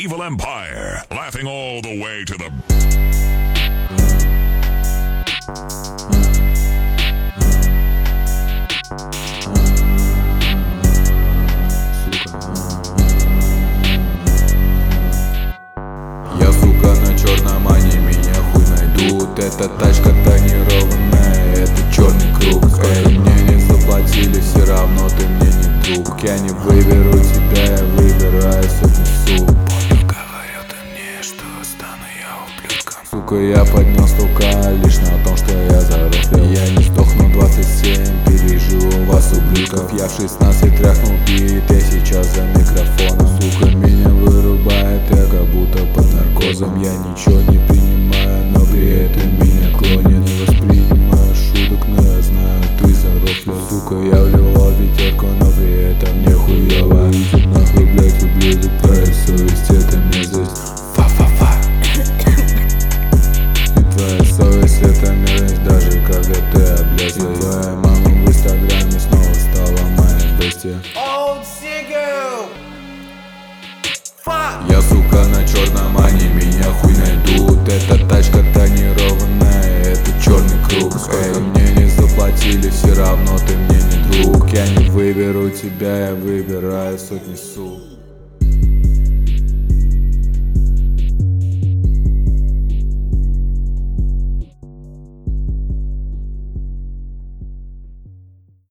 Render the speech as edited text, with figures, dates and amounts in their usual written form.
Evil Empire, laughing all the way to the... Я, сука, на черном, они меня хуй найдут. Эта тачка тонированная, это черный круг. Сколько мне не заплатили, все равно ты мне не друг. Я не выберу тебя, я выбираюсь, отнесу. Помню, говорил ты мне, что стану я ублюдком. Сука, я поднес только лишь на том, что я зарослил. Я не сдохну 27, переживу вас, ублюдков. Я в 16 тряхнул бит, я сейчас за микрофоном. Сука, меня вырубает, я как будто под наркозом. Я ничего не принимаю, но при этом меня клонит. Не воспринимаю шуток, но я знаю, ты зарослил. Сука, я вливал ветерку, но при этом мне хуёво. Идет нахуй, блять, ублюдок, твоя совесть, это мерзость. Фа-фа-фа. И твоя совесть, это мерзость, даже когда ты облезла. И твоя мама в инстаграме снова стала моей бестией. Я, сука, на черном, они меня хуй найдут. Эта тачка тонированная, это черный круг. Сколько мне не заплатили, все равно ты мне не друг. Я не выберу тебя, я выбираю, отнесу.